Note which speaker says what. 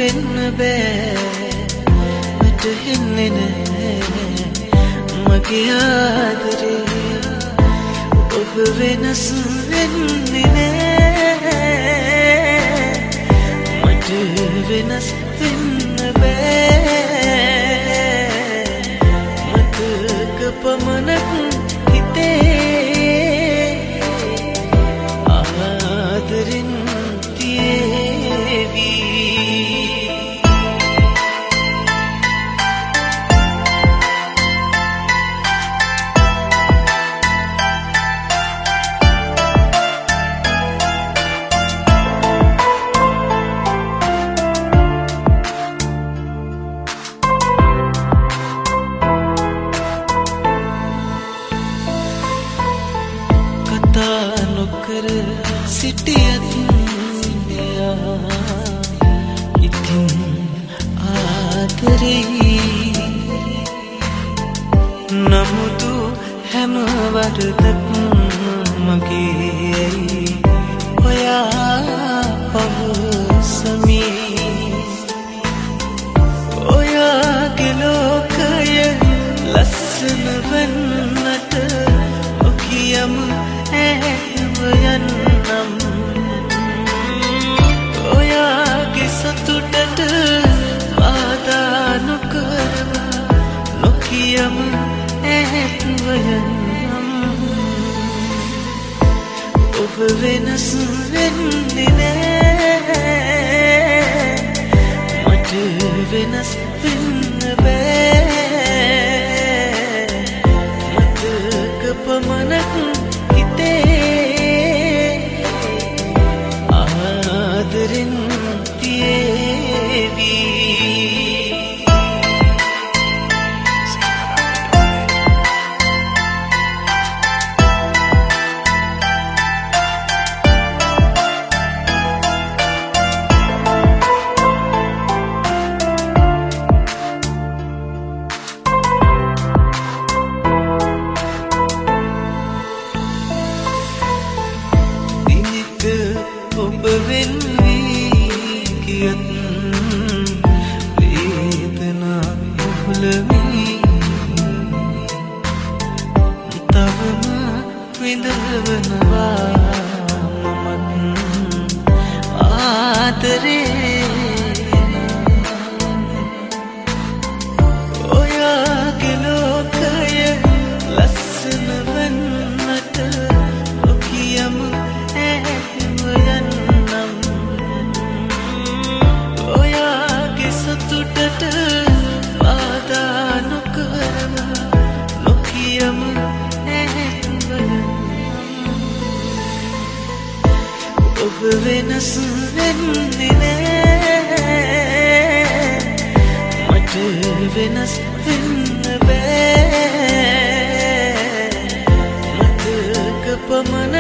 Speaker 1: වෙන්න බෑ වැටහෙන්නේ නෑ මගේ ආදරේ ඔබ වෙනස් වෙන්නේ නෑ මට වෙනස් වෙන්න බෑ මතක පමණක් හිතේ ආදරෙන් තියේවි නොකර සිටියත් ඉතින් ආදරෙයි නමුතු හැම වරදක් මගේ ඔයා පවසමි ඔයාගේ ලෝකය ලස්සන වන්නට ඔකියම යන්නම් ඔයාගේ සතුටට බාධා නොකරව නොකියම ඇතුව යන්නම් ඔබ වෙනස් වෙන්නේ නෑ මට වෙනස් වෙන්න බෑ මතක පමණක් ආදරෙන් තියේවි ඔබ වෙන් වී ගියත් වේදනා මුහුලමි තවම විඳවනවා මමත් ආදරේ ඔයාගේ ලෝකය ලස්සන වන්නට ඔකියම ඔයාගේ සතුටට බාධා නොකරව නොකියම ඔබ වෙනස් වෙන්නේ නෑ මට වෙනස් වෙන්න බෑ මතක පමණ